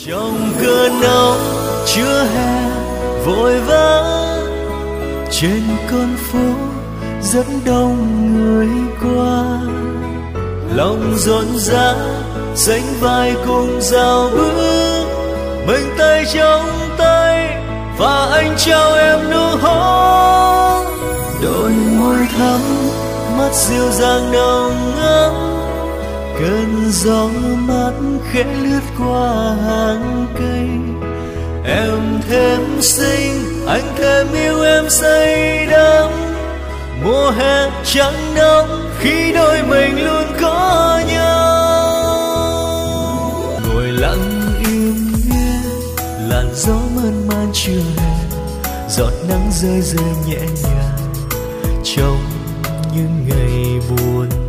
Trong cơn nóng chưa hè vội vã, trên con phố rất đông người qua, lòng rộn rã sánh vai cùng rào bước, mình tay trong tay và anh trao em nụ hôn. Đôi môi thắm, mắt dịu dàng nồng ấm, cơn gió mát khẽ lướt qua hàng cây. Em thêm xinh, anh thêm yêu em say đắm, mùa hè chẳng nóng khi đôi mình luôn có nhau. Ngồi lặng im nghe làn gió mơn man chưa hè, giọt nắng rơi rơi nhẹ nhàng trong những ngày buồn.